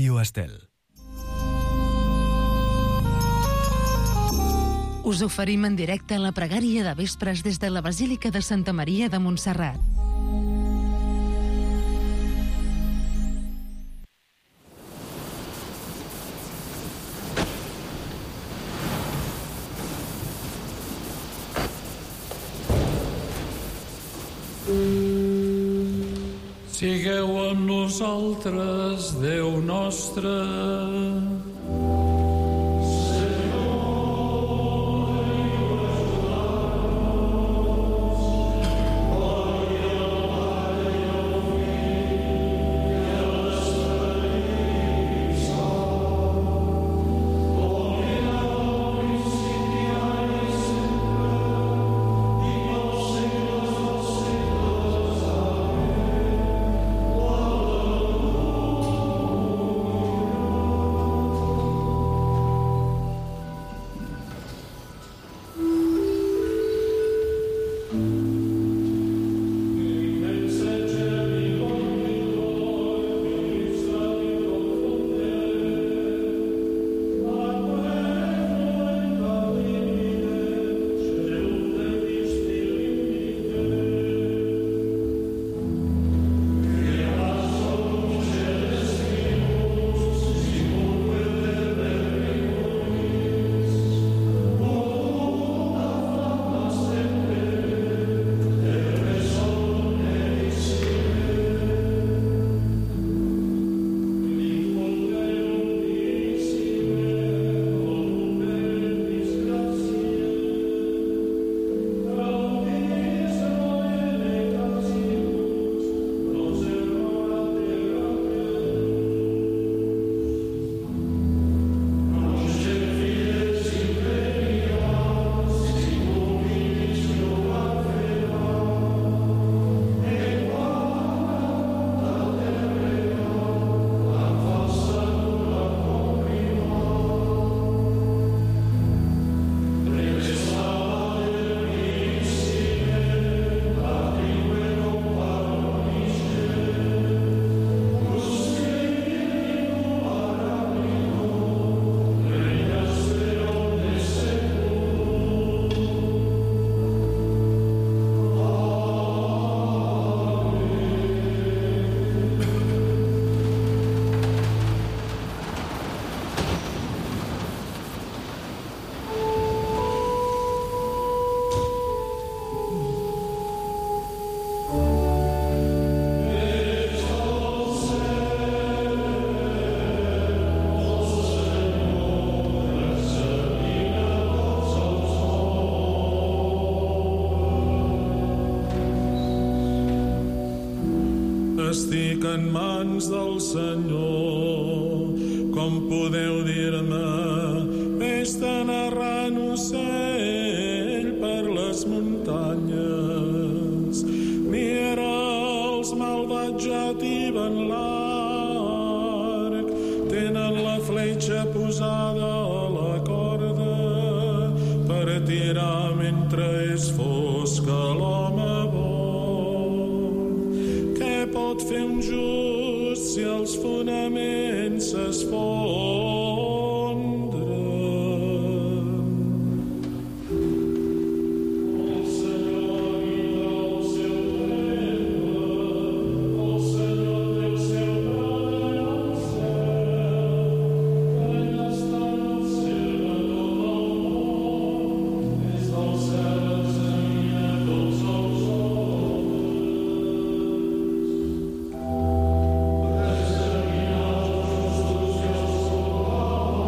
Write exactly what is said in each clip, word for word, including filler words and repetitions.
Ràdio Estel. Us oferim en directe la pregària de vespres des de la Basílica de Santa Maria de Montserrat. Sigueu amb nosaltres, Déu nostre. Estic en mans del Senyor, com podeu dir-me, vés-te'n errant ocell per les muntanyes. Mira, els malvats ja tiben l'arc, tenen la fletxa posada a la corda per tirar mentre és fosca l'home bo. Pot fer un just si els fonaments s'esfondren. El Senyor mira el seu temple, el Senyor té el seu tron al cel, ell està en el ciel de tot el món, des del cel examina tots els homes. Oh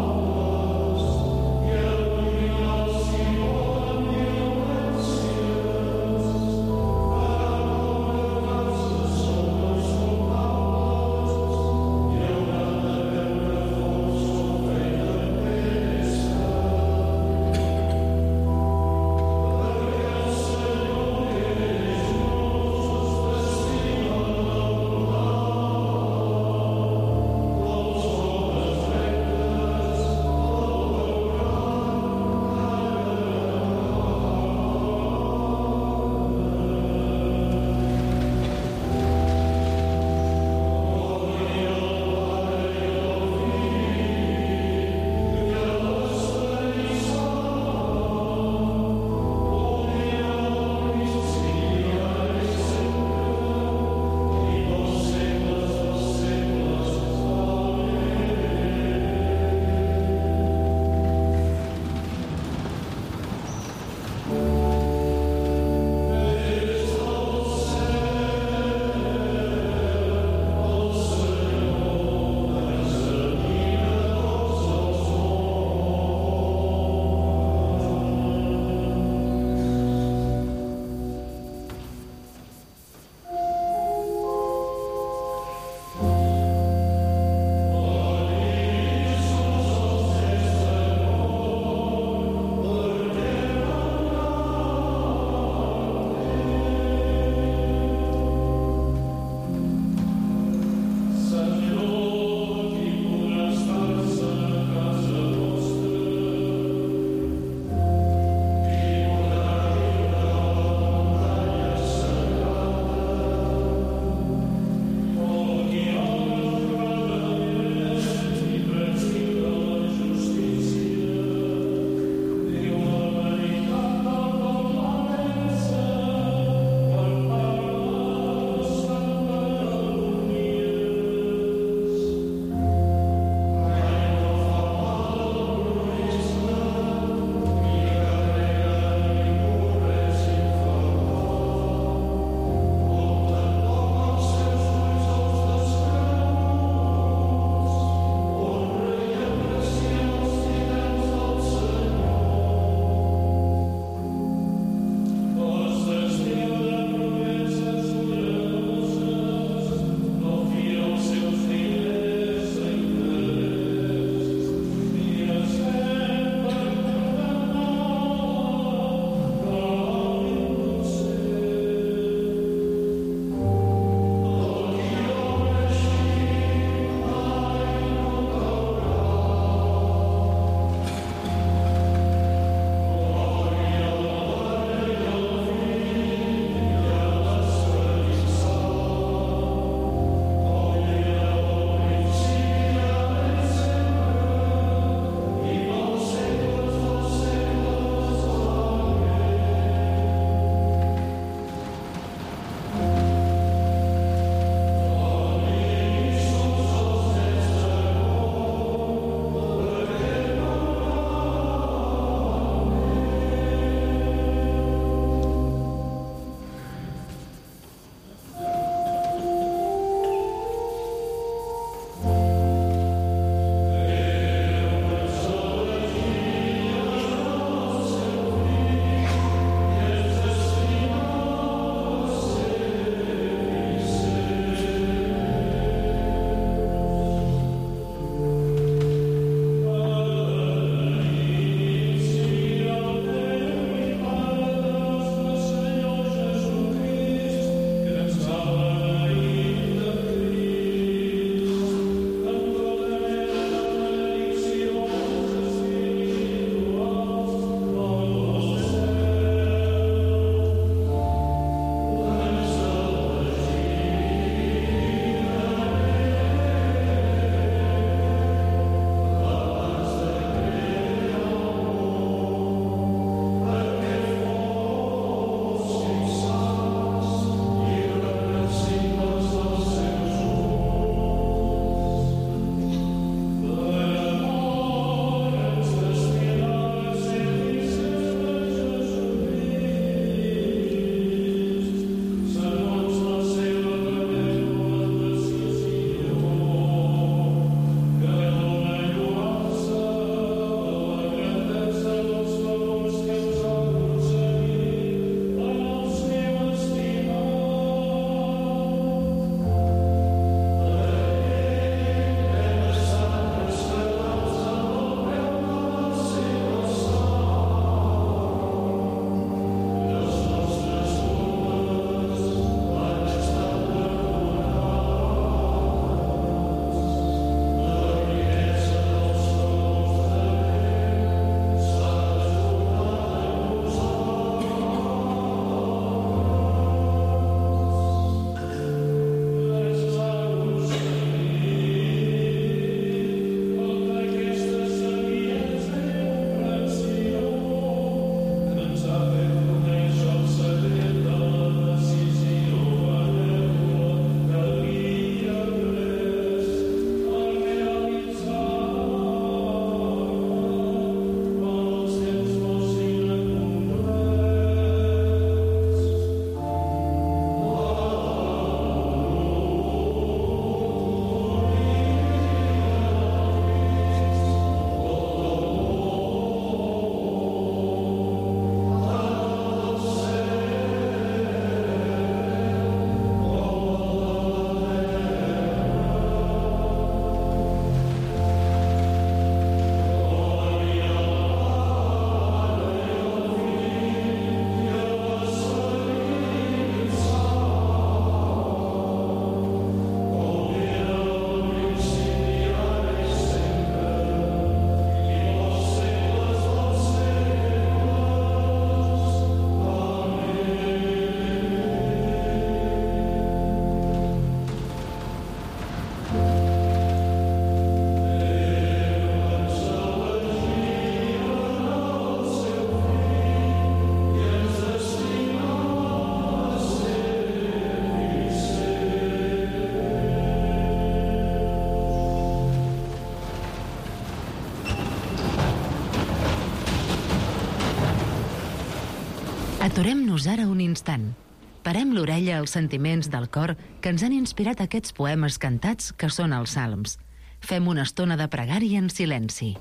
Aturem-nos ara un instant. Parem l'orella als sentiments del cor que ens han inspirat aquests poemes cantats que són els salms. Fem una estona de pregària en silenci.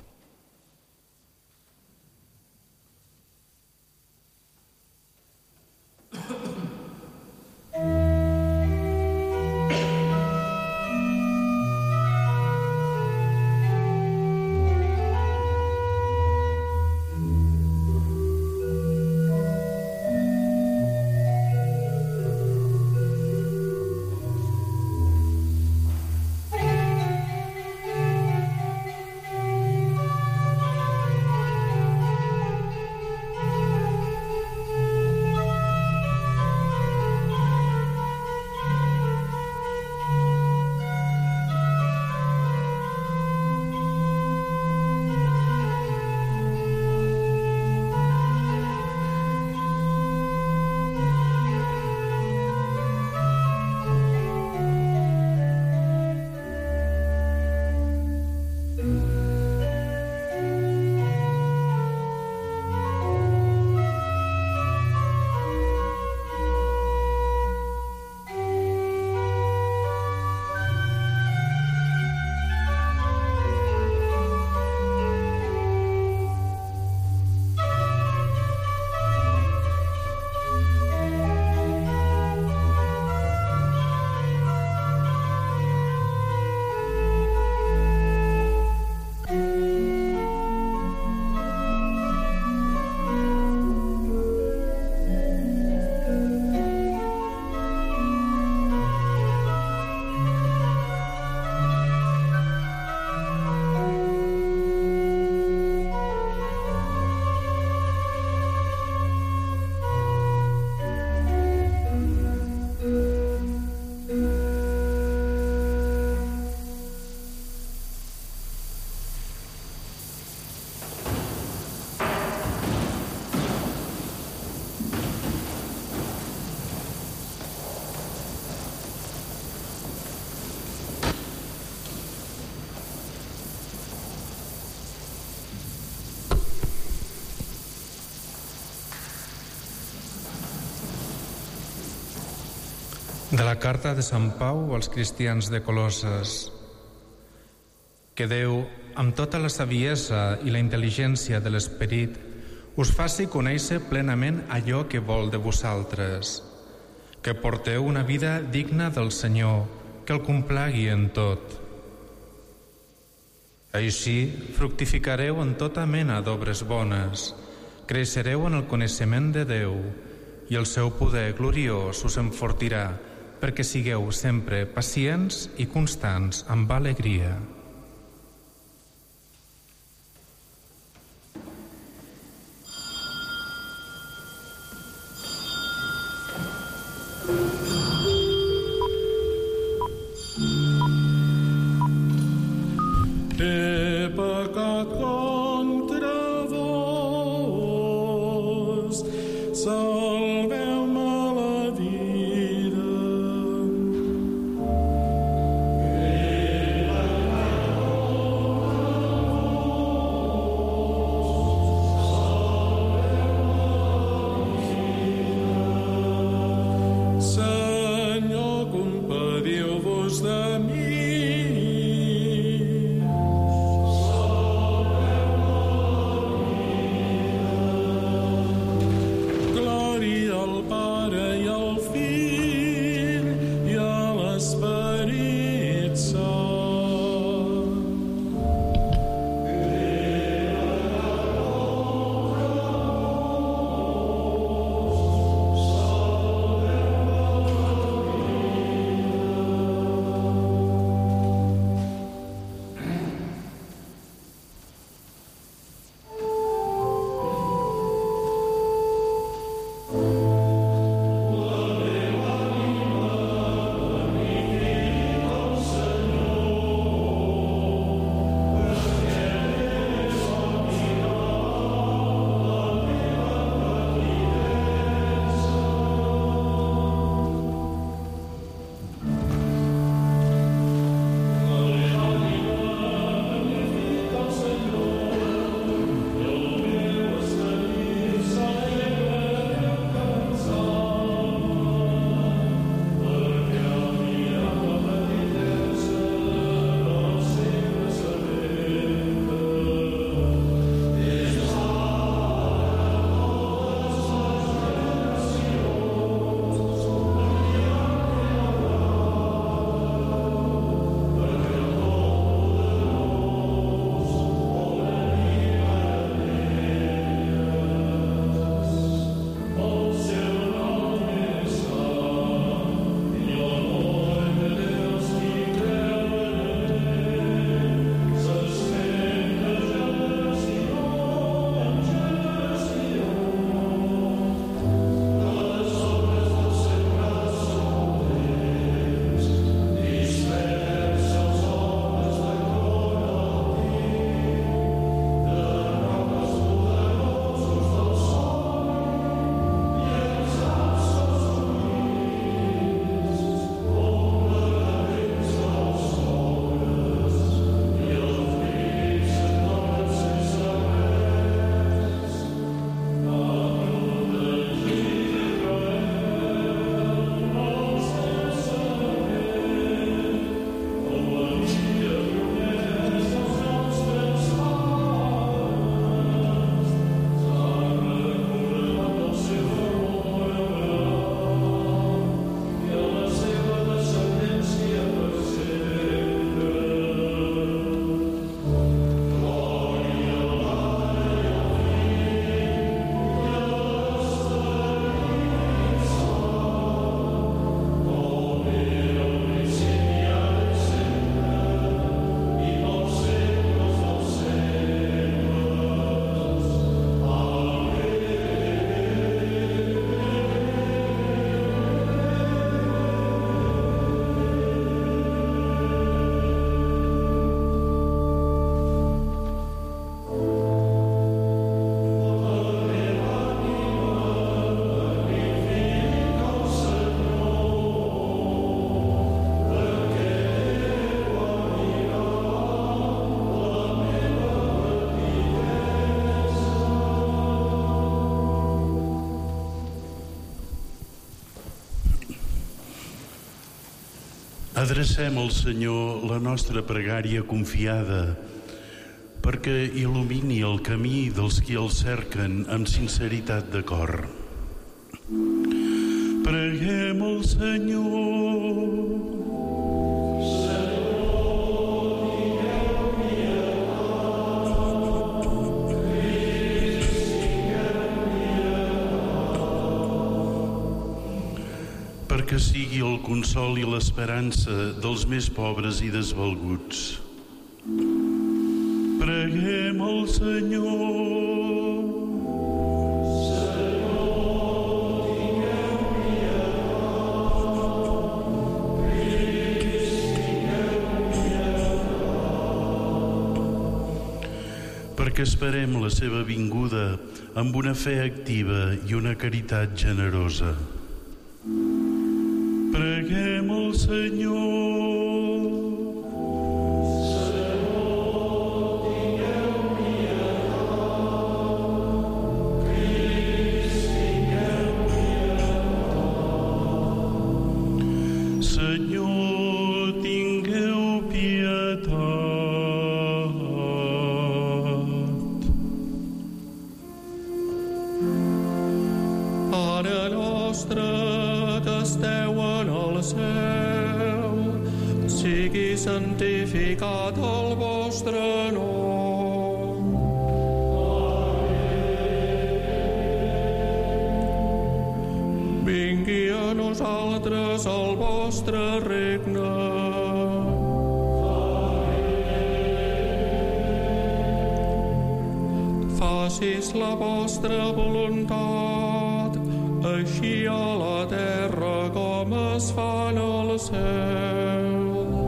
De la carta de Sant Pau als cristians de Colosses. Que Déu, amb tota la saviesa i la intel·ligència de l'esperit, us faci conèixer plenament allò que vol de vosaltres, que porteu una vida digna del Senyor, que el complagui en tot. Així fructificareu en tota mena d'obres bones, creixereu en el coneixement de Déu, i el seu poder gloriós us enfortirà, perquè sigueu sempre pacients i constants amb alegria. He pecat contra vos, salveu-me la vida. He pecat contra vos, salveu-me la vida. Senyor, compadiu-vos de mi. Adrecem al Senyor la nostra pregària confiada perquè il·lumini el camí dels qui el cerquen amb sinceritat de cor. Preguem al Senyor. Perquè sigui el consol i l'esperança dels més pobres i desvalguts. Preguem al Senyor. Senyor, tingueu pietat. Crist, tingueu pietat. Perquè esperem la seva vinguda amb una fe activa i una caritat generosa. Preguem al Senyor. Senyor, tingueu pietat. Crist, tingueu pietat. Senyor, tingueu pietat. Pare nostre que esteu en el cel, sigui santificat el vostre nom. Vingui a nosaltres el vostre regne. Facis la vostra voluntat, així a la terra com es fa en el cel.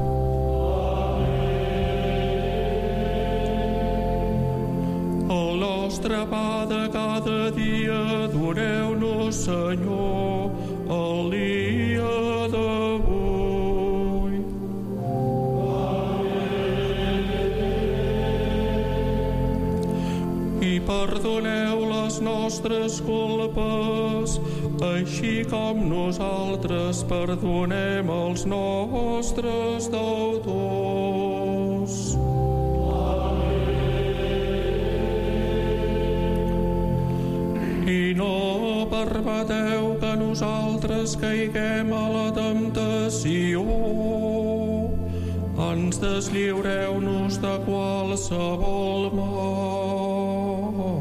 El nostre pa de cada dia doneu-nos, Senyor, el dia d'avui. I perdoneu les nostres culpes, així com nosaltres perdonem els nostres deutors. I no permeteu que nosaltres caiguem a la temptació. Ens deslliureu-nos de qualsevol mal.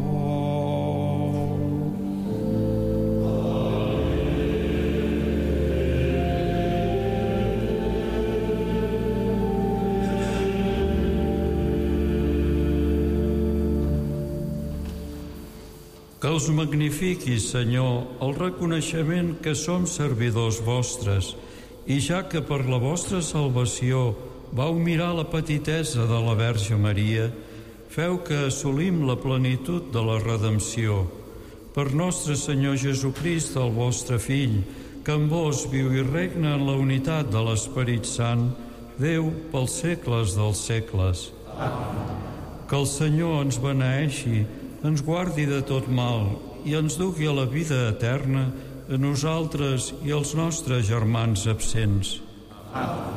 Que us magnifiqui, Senyor, el reconeixement que som servidors vostres, i ja que per la vostra salvació vau mirar la petitesa de la Verge Maria, feu que assolim la plenitud de la redempció. Per nostre Senyor Jesucrist, el vostre Fill, que amb vos viu i regna en la unitat de l'Esperit Sant, Déu pels segles dels segles. Amén. Que el Senyor ens beneeixi, ens guardi de tot mal i ens dugui a la vida eterna a nosaltres i als nostres germans absents. Amén.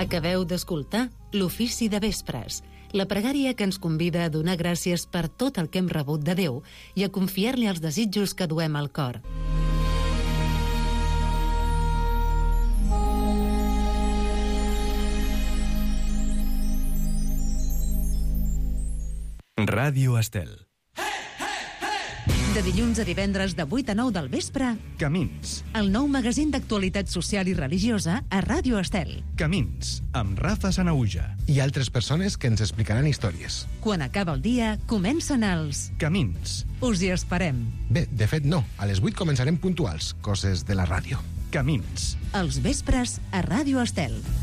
Acabeu d'escoltar l'Ofici de Vespres, la pregària que ens convida a donar gràcies per tot el que hem rebut de Déu i a confiar-li els desitjos que duem al cor. Ràdio Estel. De dilluns a divendres de vuit a nou del vespre, Camins. el nou magazín d'actualitat social i religiosa a Ràdio Estel. Camins, amb Rafa Sanauja. I altres persones que ens explicaran històries. Quan acaba el dia, comencen els... Camins. Us hi esperem. Bé, de fet no, a les vuit començarem puntuals, coses de la ràdio. Camins. Els vespres a Ràdio Estel.